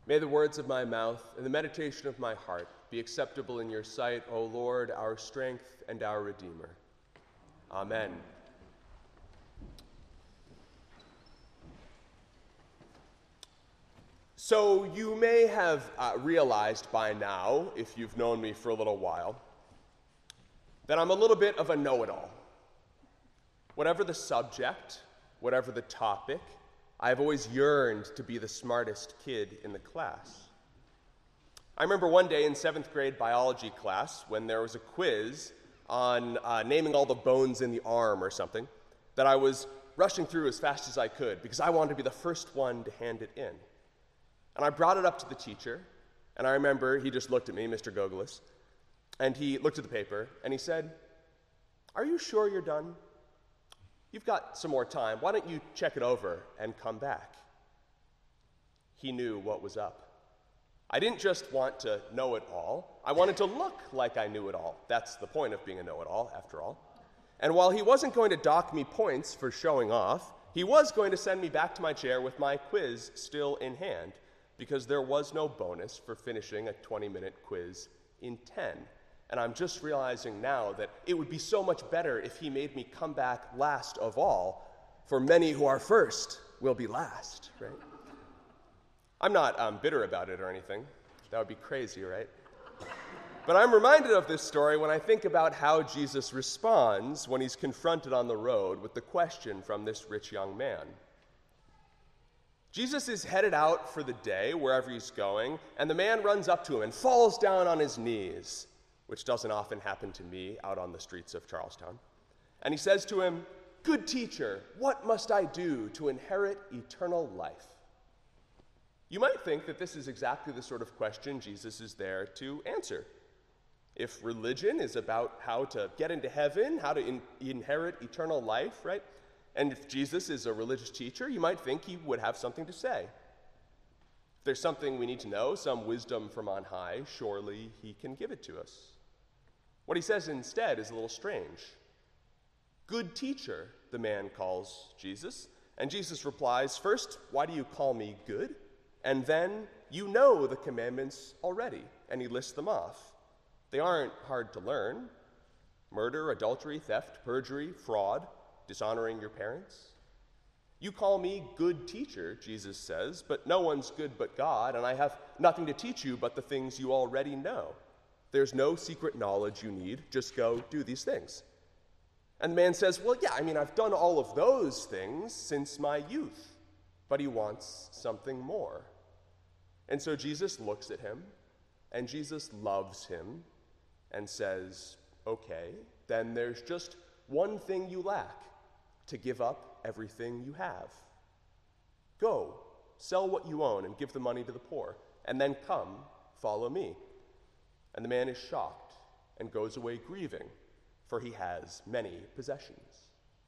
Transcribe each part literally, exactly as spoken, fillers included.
May the words of my mouth and the meditation of my heart be acceptable in your sight, O Lord, our strength and our Redeemer. Amen. So you may have uh, realized by now, if you've known me for a little while, that I'm a little bit of a know-it-all. Whatever the subject, whatever the topic, I've always yearned to be the smartest kid in the class. I remember one day in seventh grade biology class when there was a quiz on uh, naming all the bones in the arm or something, that I was rushing through as fast as I could because I wanted to be the first one to hand it in. And I brought it up to the teacher, and I remember he just looked at me, Mister Gogolis, and he looked at the paper, and he said, "Are you sure you're done? You've got some more time. Why don't you check it over and come back?" He knew what was up. I didn't just want to know it all. I wanted to look like I knew it all. That's the point of being a know-it-all, after all. And while he wasn't going to dock me points for showing off, he was going to send me back to my chair with my quiz still in hand, because there was no bonus for finishing a twenty-minute quiz in ten. And I'm just realizing now that it would be so much better if he made me come back last of all, for many who are first will be last, right? I'm not um, bitter about it or anything. That would be crazy, right? But I'm reminded of this story when I think about how Jesus responds when he's confronted on the road with the question from this rich young man. Jesus is headed out for the day, wherever he's going, and the man runs up to him and falls down on his knees, which doesn't often happen to me out on the streets of Charlestown. And he says to him, "Good teacher, what must I do to inherit eternal life?" You might think that this is exactly the sort of question Jesus is there to answer. If religion is about how to get into heaven, how to in- inherit eternal life, right? And if Jesus is a religious teacher, you might think he would have something to say. If there's something we need to know, some wisdom from on high, surely he can give it to us. What he says instead is a little strange. "Good teacher," the man calls Jesus, and Jesus replies, "First, why do you call me good? And then, you know the commandments already," and he lists them off. They aren't hard to learn. Murder, adultery, theft, perjury, fraud, dishonoring your parents. "You call me good teacher," Jesus says, "but no one's good but God, and I have nothing to teach you but the things you already know. There's no secret knowledge you need. Just go do these things." And the man says, "Well, yeah, I mean, I've done all of those things since my youth." But he wants something more. And so Jesus looks at him, and Jesus loves him, and says, "Okay, then there's just one thing you lack, to give up everything you have. Go, sell what you own and give the money to the poor, and then come, follow me." And the man is shocked and goes away grieving, for he has many possessions.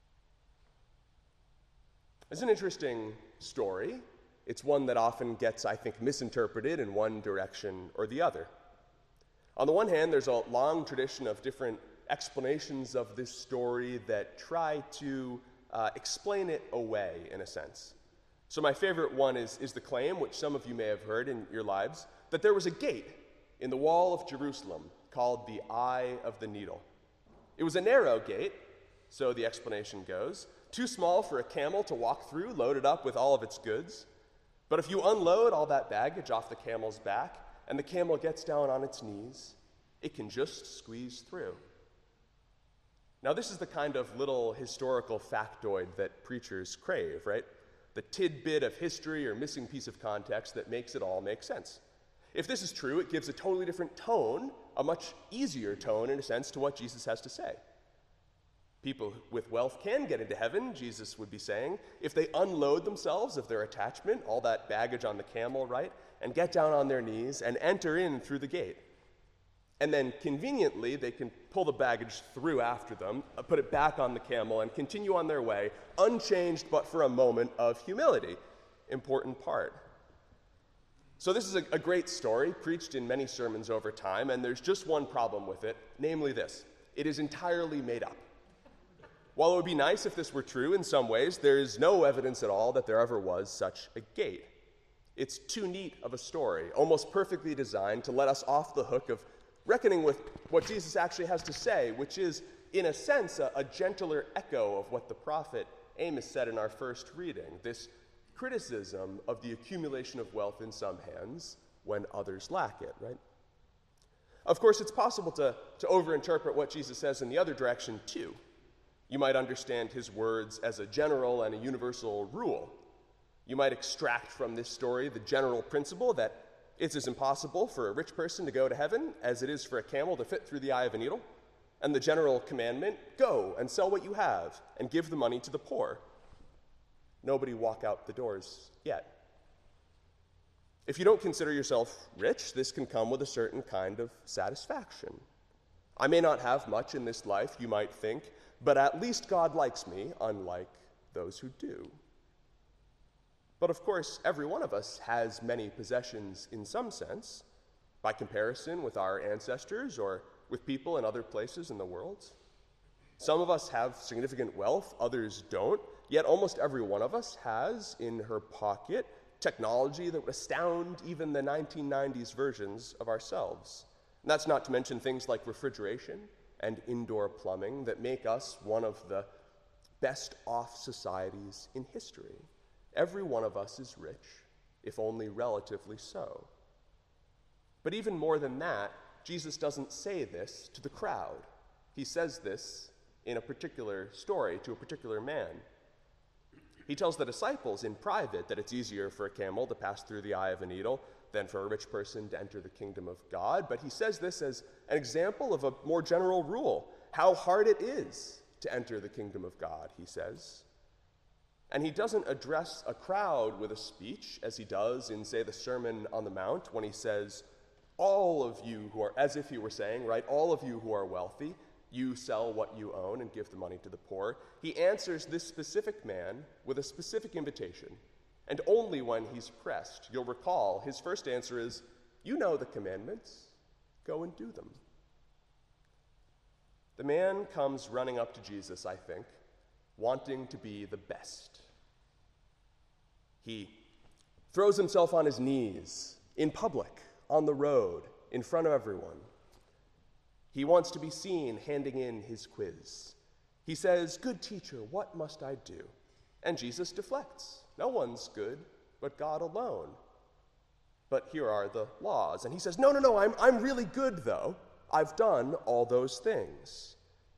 It's an interesting story. It's one that often gets, I think, misinterpreted in one direction or the other. On the one hand, there's a long tradition of different explanations of this story that try to uh, explain it away, in a sense. So my favorite one is, is the claim, which some of you may have heard in your lives, that there was a gate in the wall of Jerusalem called the Eye of the Needle. It was a narrow gate, so the explanation goes, too small for a camel to walk through, loaded up with all of its goods. But if you unload all that baggage off the camel's back, and the camel gets down on its knees, it can just squeeze through. Now, this is the kind of little historical factoid that preachers crave, right? The tidbit of history or missing piece of context that makes it all make sense. If this is true, it gives a totally different tone, a much easier tone, in a sense, to what Jesus has to say. People with wealth can get into heaven, Jesus would be saying, if they unload themselves of their attachment, all that baggage on the camel, right, and get down on their knees and enter in through the gate. And then conveniently, they can pull the baggage through after them, put it back on the camel, and continue on their way, unchanged but for a moment of humility. Important part. So this is a, a great story, preached in many sermons over time, and there's just one problem with it, namely this. It is entirely made up. While it would be nice if this were true in some ways, there is no evidence at all that there ever was such a gate. It's too neat of a story, almost perfectly designed to let us off the hook of reckoning with what Jesus actually has to say, which is, in a sense, a, a gentler echo of what the prophet Amos said in our first reading, this criticism of the accumulation of wealth in some hands when others lack it, right? Of course, it's possible to, to overinterpret what Jesus says in the other direction, too. You might understand his words as a general and a universal rule. You might extract from this story the general principle that it's as impossible for a rich person to go to heaven as it is for a camel to fit through the eye of a needle, and the general commandment, go and sell what you have and give the money to the poor. Nobody walk out the doors yet. If you don't consider yourself rich, this can come with a certain kind of satisfaction. I may not have much in this life, you might think, but at least God likes me, unlike those who do. But of course, every one of us has many possessions in some sense, by comparison with our ancestors or with people in other places in the world. Some of us have significant wealth, others don't, yet almost every one of us has in her pocket technology that would astound even the nineteen nineties versions of ourselves. And that's not to mention things like refrigeration and indoor plumbing that make us one of the best off societies in history. Every one of us is rich, if only relatively so. But even more than that, Jesus doesn't say this to the crowd. He says this in a particular story to a particular man. He tells the disciples in private that it's easier for a camel to pass through the eye of a needle than for a rich person to enter the kingdom of God. But he says this as an example of a more general rule, how hard it is to enter the kingdom of God, he says. And he doesn't address a crowd with a speech, as he does in, say, the Sermon on the Mount, when he says, all of you who are, as if he were saying, right, all of you who are wealthy, you sell what you own and give the money to the poor. He answers this specific man with a specific invitation. And only when he's pressed, you'll recall, his first answer is, you know the commandments, go and do them. The man comes running up to Jesus, I think, wanting to be the best. He throws himself on his knees, in public, on the road, in front of everyone. He wants to be seen handing in his quiz. He says, good teacher, what must I do? And Jesus deflects. No one's good but God alone. But here are the laws. And he says, no, no, no, I'm, I'm really good, though. I've done all those things.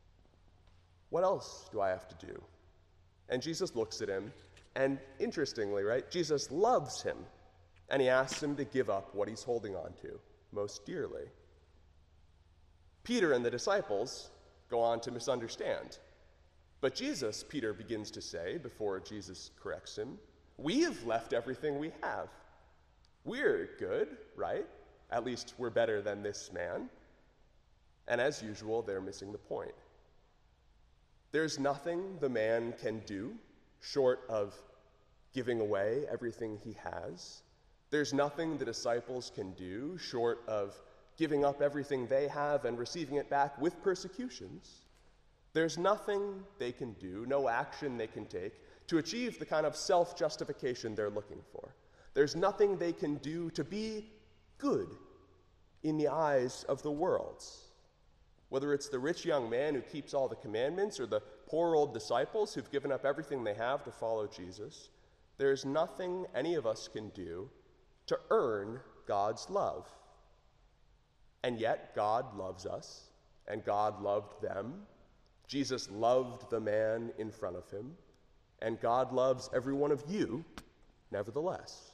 What else do I have to do? And Jesus looks at him, and interestingly, right, Jesus loves him, and he asks him to give up what he's holding on to most dearly. Peter and the disciples go on to misunderstand. But Jesus, Peter begins to say, before Jesus corrects him, we have left everything we have. We're good, right? At least we're better than this man. And as usual, they're missing the point. There's nothing the man can do short of giving away everything he has. There's nothing the disciples can do short of giving up everything they have and receiving it back with persecutions. There's nothing they can do, no action they can take to achieve the kind of self-justification they're looking for. There's nothing they can do to be good in the eyes of the world. Whether it's the rich young man who keeps all the commandments or the poor old disciples who've given up everything they have to follow Jesus, there's nothing any of us can do to earn God's love. And yet, God loves us, and God loved them. Jesus loved the man in front of him, and God loves every one of you, nevertheless.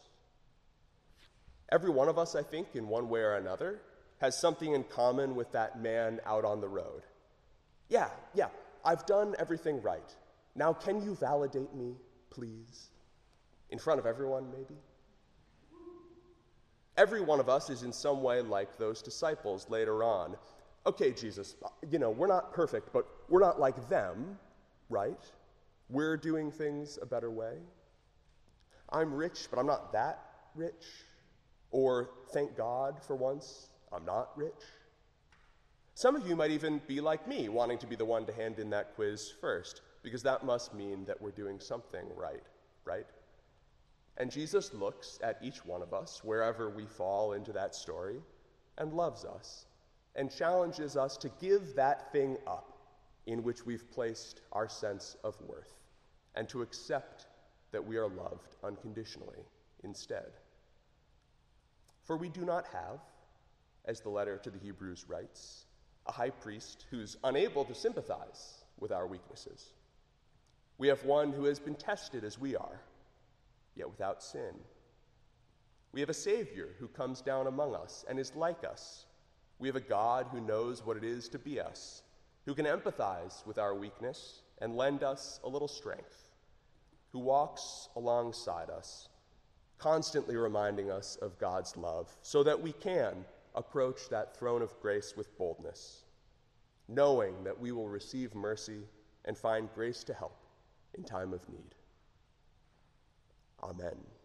Every one of us, I think, in one way or another, has something in common with that man out on the road. Yeah, yeah, I've done everything right. Now can you validate me, please? In front of everyone, maybe? Every one of us is in some way like those disciples later on. Okay, Jesus, you know, we're not perfect, but we're not like them, right? We're doing things a better way. I'm rich, but I'm not that rich. Or, thank God, for once, I'm not rich. Some of you might even be like me, wanting to be the one to hand in that quiz first, because that must mean that we're doing something right, right? And Jesus looks at each one of us, wherever we fall into that story, and loves us, and challenges us to give that thing up in which we've placed our sense of worth, and to accept that we are loved unconditionally instead. For we do not have, as the letter to the Hebrews writes, a high priest who's unable to sympathize with our weaknesses. We have one who has been tested as we are, yet without sin. We have a Savior who comes down among us and is like us. We have a God who knows what it is to be us, who can empathize with our weakness and lend us a little strength, who walks alongside us, constantly reminding us of God's love so that we can approach that throne of grace with boldness, knowing that we will receive mercy and find grace to help in time of need. Amen.